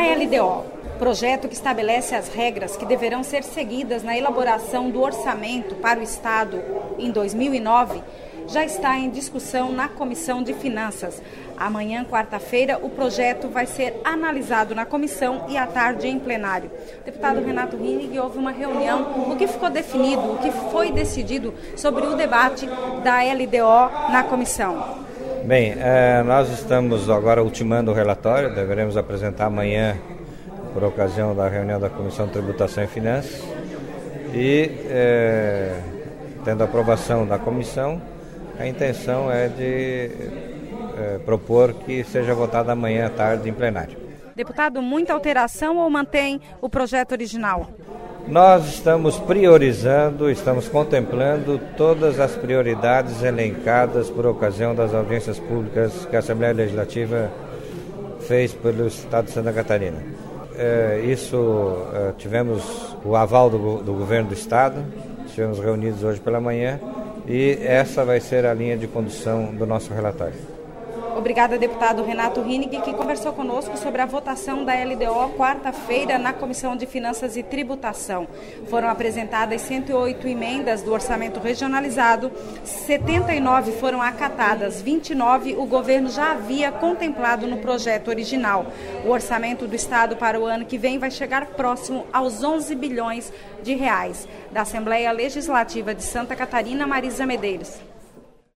A LDO, projeto que estabelece as regras que deverão ser seguidas na elaboração do orçamento para o Estado em 2009, já está em discussão na Comissão de Finanças. Amanhã, quarta-feira, o projeto vai ser analisado na comissão e à tarde em plenário. Deputado Renato Rinnig, houve uma reunião. O que ficou definido, o que foi decidido sobre o debate da LDO na comissão? Bem, nós estamos agora ultimando o relatório, deveremos apresentar amanhã por ocasião da reunião da Comissão de Tributação e Finanças e, tendo a aprovação da comissão, a intenção é de propor que seja votado amanhã à tarde em plenário. Deputado, muita alteração ou mantém o projeto original? Nós estamos priorizando, estamos contemplando todas as prioridades elencadas por ocasião das audiências públicas que a Assembleia Legislativa fez pelo Estado de Santa Catarina. Tivemos o aval do governo do Estado, estivemos reunidos hoje pela manhã e essa vai ser a linha de condução do nosso relatório. Obrigada, deputado Renato Rinnig, que conversou conosco sobre a votação da LDO quarta-feira na Comissão de Finanças e Tributação. Foram apresentadas 108 emendas do orçamento regionalizado, 79 foram acatadas, 29 o governo já havia contemplado no projeto original. O orçamento do Estado para o ano que vem vai chegar próximo aos 11 bilhões de reais. Da Assembleia Legislativa de Santa Catarina, Marisa Medeiros.